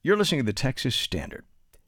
You're listening to the Texas Standard.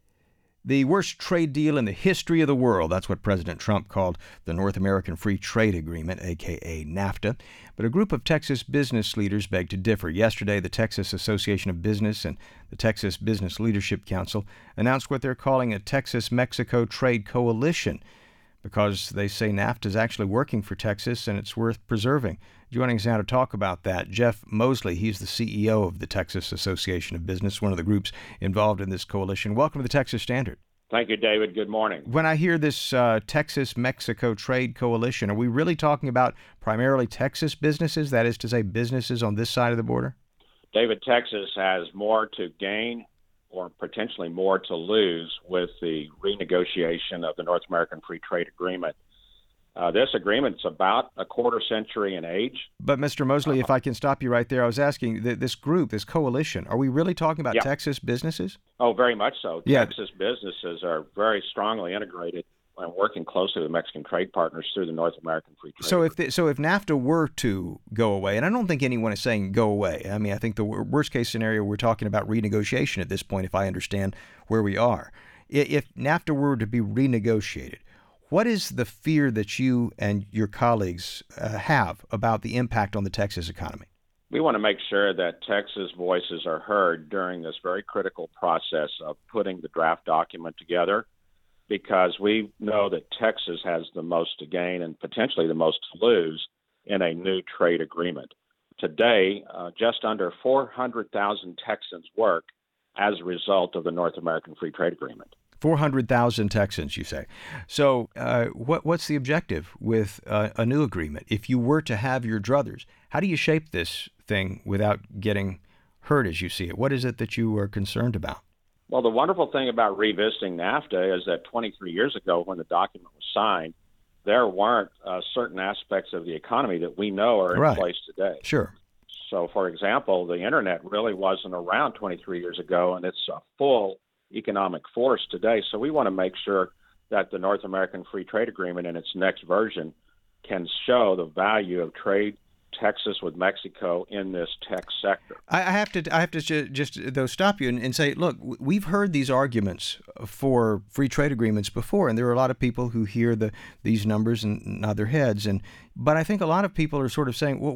The worst trade deal in the history of the world. That's what President Trump called the North American Free Trade Agreement, a.k.a. NAFTA. But a group of Texas business leaders beg to differ. Yesterday, the Texas Association of Business and the Texas Business Leadership Council announced what they're calling a Texas-Mexico Trade Coalition, because they say NAFTA is actually working for Texas and it's worth preserving. Joining us now to talk about that, Jeff Mosley. He's the CEO of the Texas Association of Business, one of the groups involved in this coalition. Welcome to the Texas Standard. Thank you, David. Good morning. When I hear this Texas-Mexico Trade Coalition, are we really talking about primarily Texas businesses, that is to say businesses on this side of the border? David, Texas has more to gain or potentially more to lose with the renegotiation of the North American Free Trade Agreement. This agreement's about a quarter century in age. But Mr. Mosley, if I can stop you right there, I was asking, this group, this coalition, are we really talking about Texas businesses? Oh, very much so. Yeah. Texas businesses are very strongly integrated and working closely with Mexican trade partners through the North American Free Trade Agreement. So if NAFTA were to go away, and I don't think anyone is saying go away. I mean, I think the worst case scenario, we're talking about renegotiation at this point, if I understand where we are. If NAFTA were to be renegotiated, what is the fear that you and your colleagues have about the impact on the Texas economy? We want to make sure that Texas voices are heard during this very critical process of putting the draft document together, because we know that Texas has the most to gain and potentially the most to lose in a new trade agreement. Today, just under 400,000 Texans work as a result of the North American Free Trade Agreement. 400,000 Texans, you say. So what's the objective with a new agreement? If you were to have your druthers, how do you shape this thing without getting hurt as you see it? What is it that you are concerned about? Well, the wonderful thing about revisiting NAFTA is that 23 years ago when the document was signed, there weren't certain aspects of the economy that we know are in place today. Sure. So, for example, the Internet really wasn't around 23 years ago, and it's a full economic force today. So we want to make sure that the North American Free Trade Agreement in its next version can show the value of trade Texas with Mexico in this tech sector. I have to just though stop you and say, look, we've heard these arguments for free trade agreements before, and there are a lot of people who hear these numbers and nod their heads. But I think a lot of people are sort of saying, well,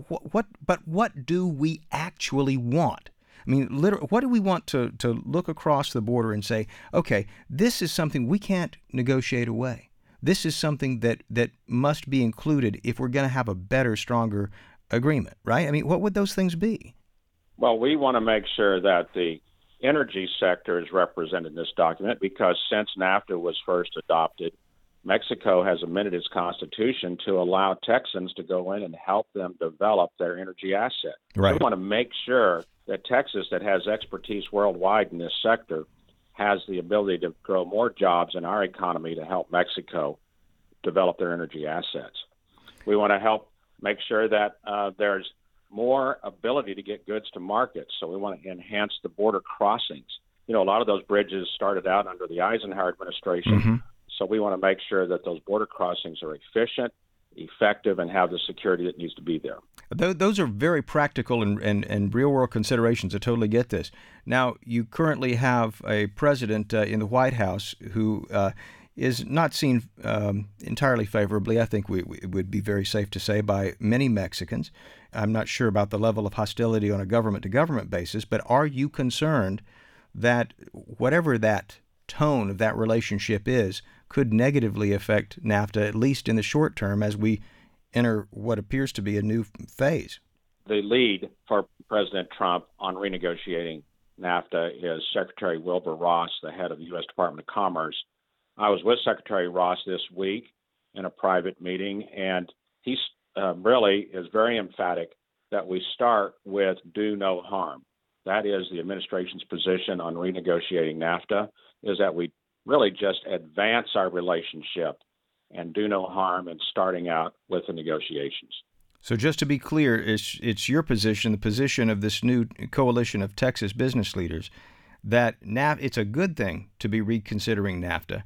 what do we actually want? I mean, literally, what do we want to look across the border and say, okay, this is something we can't negotiate away. This is something that must be included if we're going to have a better, stronger agreement, right? I mean, what would those things be? Well, we want to make sure that the energy sector is represented in this document, because since NAFTA was first adopted, Mexico has amended its constitution to allow Texans to go in and help them develop their energy asset. Right. We want to make sure that Texas, that has expertise worldwide in this sector, has the ability to grow more jobs in our economy to help Mexico develop their energy assets. We want to help make sure that there's more ability to get goods to market. So we want to enhance the border crossings. You know, a lot of those bridges started out under the Eisenhower administration. Mm-hmm. So we want to make sure that those border crossings are efficient, effective, and have the security that needs to be there. Those are very practical and real-world considerations. I totally get this. Now, you currently have a president in the White House who is not seen entirely favorably, I think it would be very safe to say, by many Mexicans. I'm not sure about the level of hostility on a government-to-government basis, but are you concerned that whatever that tone of that relationship is could negatively affect NAFTA, at least in the short term, as we enter what appears to be a new phase? The lead for President Trump on renegotiating NAFTA is Secretary Wilbur Ross, the head of the U.S. Department of Commerce. I was with Secretary Ross this week in a private meeting, and he really is very emphatic that we start with do no harm. That is the administration's position on renegotiating NAFTA, is that we really just advance our relationship and do no harm in starting out with the negotiations. So just to be clear, it's your position, the position of this new coalition of Texas business leaders, that it's a good thing to be reconsidering NAFTA,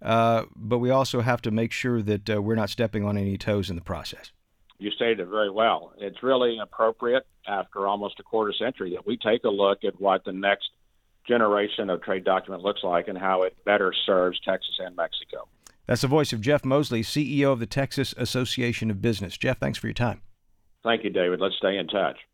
but we also have to make sure that we're not stepping on any toes in the process. You stated it very well. It's really appropriate after almost a quarter century that we take a look at what the next generation of trade document looks like and how it better serves Texas and Mexico. That's the voice of Jeff Moseley, CEO of the Texas Association of Business. Jeff, thanks for your time. Thank you, David. Let's stay in touch.